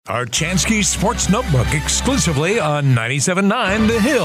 Archansky Sports Notebook exclusively on 97.9 The Hill,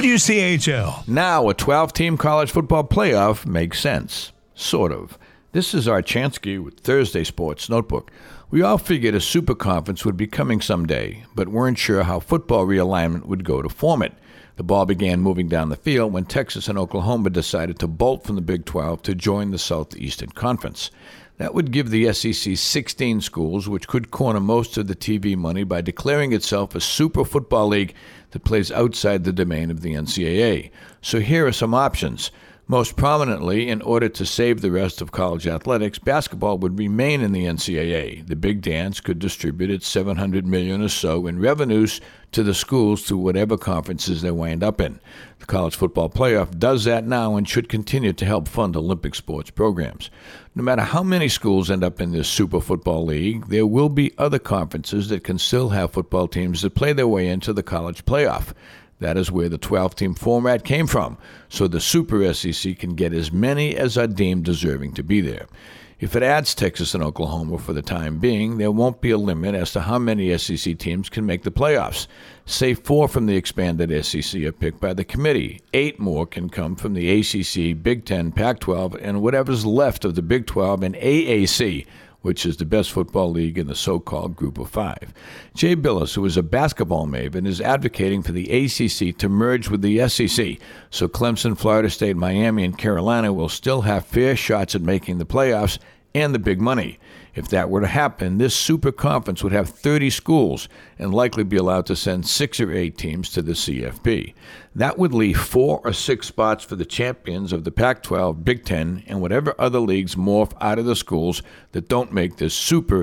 WCHL. Now a 12-team college football playoff makes sense. Sort of. This is Archansky with Thursday Sports Notebook. We all figured a super conference would be coming someday, but weren't sure how football realignment would go to form it. The ball began moving down the field when Texas and Oklahoma decided to bolt from the Big 12 to join the Southeastern Conference. That would give the SEC 16 schools, which could corner most of the TV money by declaring itself a super football league that plays outside the domain of the NCAA. So here are some options. Most prominently, in order to save the rest of college athletics, basketball would remain in the NCAA. The Big Dance could distribute its $700 million or so in revenues to the schools through whatever conferences they wind up in. The College Football Playoff does that now and should continue to help fund Olympic sports programs. No matter how many schools end up in this Super Football League, there will be other conferences that can still have football teams that play their way into the College Playoff. That is where the 12-team format came from, so the Super SEC can get as many as are deemed deserving to be there. If it adds Texas and Oklahoma for the time being, there won't be a limit as to how many SEC teams can make the playoffs. Say 4 from the expanded SEC are picked by the committee. 8 more can come from the ACC, Big Ten, Pac-12, and whatever's left of the Big 12 and AAC, which is the best football league in the so-called Group of 5. Jay Bilas, who is a basketball maven, is advocating for the ACC to merge with the SEC, so Clemson, Florida State, Miami, and Carolina will still have fair shots at making the playoffs and the big money. If that were to happen, this super conference would have 30 schools and likely be allowed to send 6 or 8 teams to the CFP. That would leave 4 or 6 spots for the champions of the Pac-12, Big Ten, and whatever other leagues morph out of the schools that don't make this super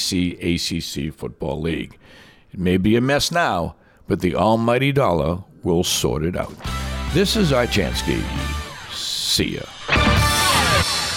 SEC-ACC football league. It may be a mess now, but the almighty dollar will sort it out. This is Archansky. See ya.